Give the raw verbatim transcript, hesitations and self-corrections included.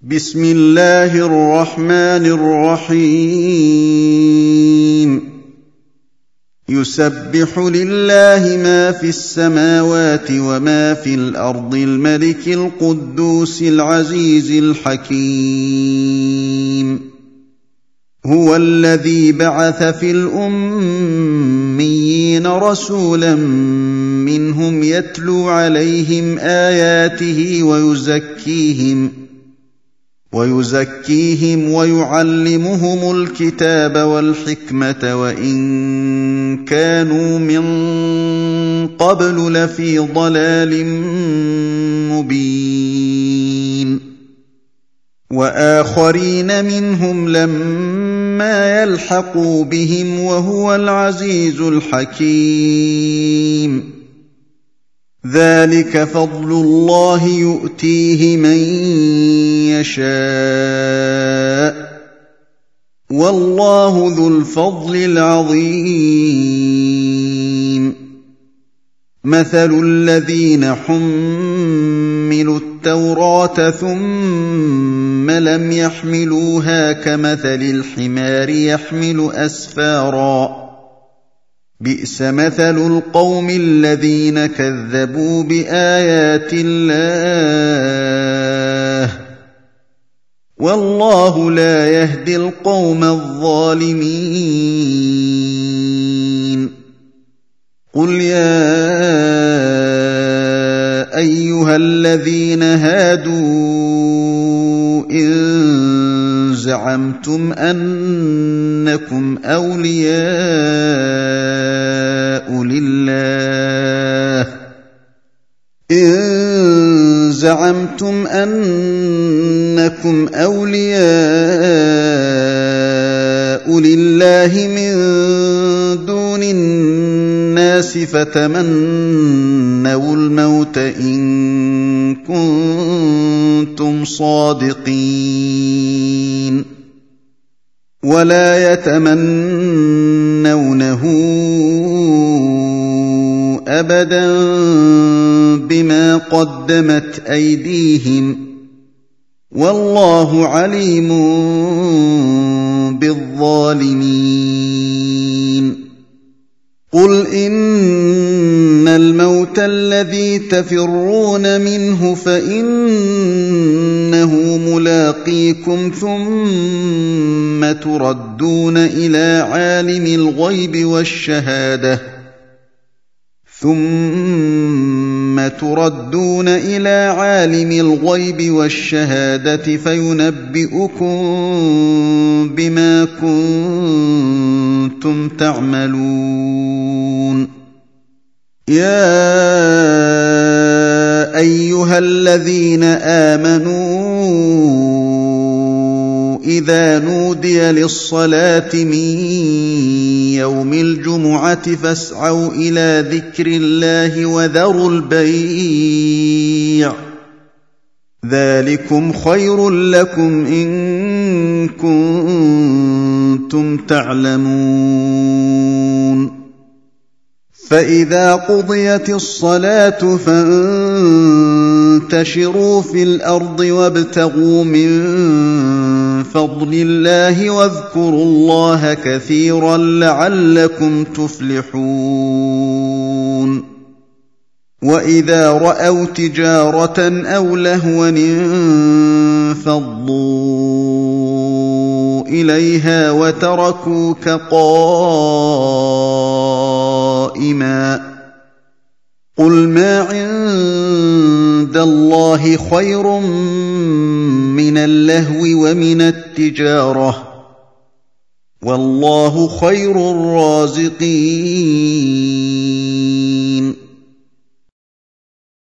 بسم الله الرحمن الرحيم يسبح لله ما في السماوات وما في الأرض الملك القدوس العزيز الحكيم هو الذي بعث في الأميين رسولا منهم يتلو عليهم آياته ويزكيهم ويزكيهم ويعلمهم الكتاب والحكمة وإن كانوا من قبل لفي ضلال مبين وآخرين منهم لما يلحقوا بهم وهو العزيز الحكيم ذلك فضل الله يؤتيه من يشاء والله ذو الفضل العظيم مثل الذين حملوا التوراة ثم لم يحملوها كمثل الحمار يحمل أسفاراً بئس مثل القوم الذين كذبوا بآيات الله والله لا يهدي القوم الظالمين قل يا أيها الذين هادوا إن زعمتم أنكم أولياء لله إن زعمتم أنكم أولياء لله من دون الناس فتمنوا الموت إن كنتم صادقين ولا يتمنونه أبدا بما قدمت أيديهم والله عليم بالظالمين قل إن الموت الذي تفرون منه فإنه ملاقيكم ثم تردون إلى عالم الغيب والشهادة ثم تردون إلى عالم الغيب والشهادة فينبئكم بما كنتم تعملون يا أيها الذين آمنوا إذا نودي للصلاة من يوم الجمعة فاسعوا إلى ذكر الله وذروا البيع ذلكم خير لكم إن كنتم تعلمون فإذا قضيت الصلاة فانتشروا في الأرض وابتغوا من فضل الله واذكروا الله كثيرا لعلكم تفلحون وإذا رأوا تجارة أو لهوا انفضوا إليها وتركوك قائما قل ما عند الله خير من اللهو ومن التجارة والله خير الرازقين